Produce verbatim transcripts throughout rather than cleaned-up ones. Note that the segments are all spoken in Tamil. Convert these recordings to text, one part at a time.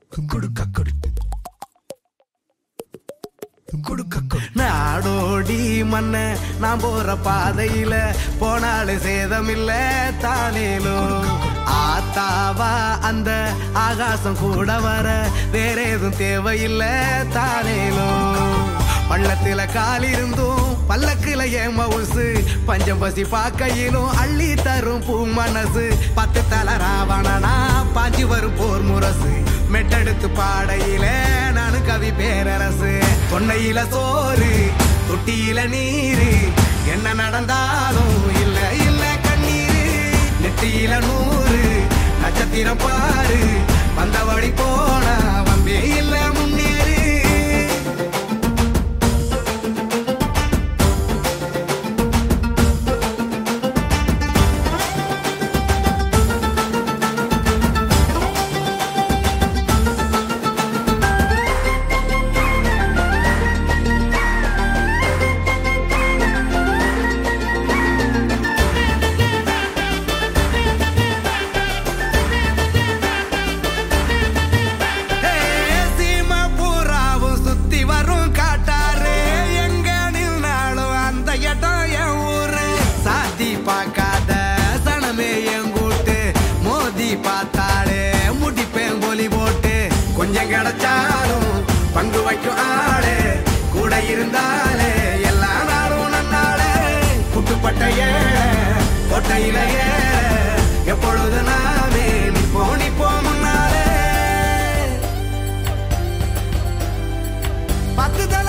நாடோடி மண்ண நான் போற பாதையில போனாலே சேதமில்ல தானேலும் ஆத்தாவா அந்த ஆகாசம் கூட வர வேற எதுவும் தேவையில்ல தானேலும் பள்ளத்தில கால் இருந்தும் பல்லக்குல ஏன் மவுசு பஞ்சம் பசி பாக்கையிலும் அள்ளி தரும் பூ மனசு பத்து தல ராவணனா பாஞ்சி வரும் போர் முரசு மெட்டெடுத்து பாடையில நானு கவி பேரரசு பொன்னையில சோறு தொட்டியில நீரு என்ன நடந்தாலும் இல்ல இல்ல கண்ணீரு நெட்டியில நூறு நட்சத்திரம் பாரு வந்த வழி போனா வம்பே இல்ல முன்னேறு பார்க்காத சனமே எங்கூட்டு மோதி பார்த்தாலே முடிப்பேன் கோலி போட்டு கொஞ்சம் கிடைச்சாலும் பங்கு வைக்கும் ஆளே கூட இருந்தாலே எல்லா நாளும் நன்னாளே புட்டுப்பட்டைய கோட்டையிலேயே எப்பொழுது நாமே நிப்போ நிப்போ முன்னாலே பத்து தல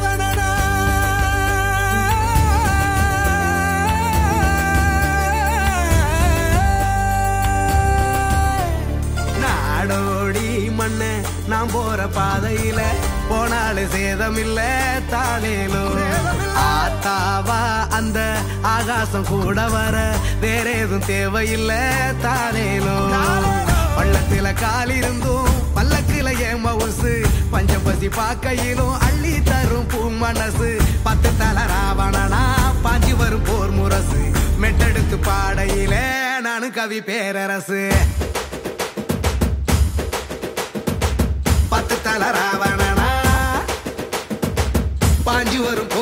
மண்ண நான் போற பாதையில போனாலே சேதமில்ல தானேலும் ஆத்தாவா அந்த ஆகாசம் கூட வர வேற எதுவும் தேவையில்ல தானேலும் பள்ளத்தில கால் இருந்தும் பல்லக்குல ஏன் மவுசு பஞ்சம் பசி பாக்கையிலும் அள்ளி தரும் பூ மனசு பத்து தல ராவணனா பாஞ்சி வரும் போர் முரசு மெட்டெடுத்து பாடையில நானு கவி பேரரசு பத்து தல ராவணனா பாஞ்சி வரும்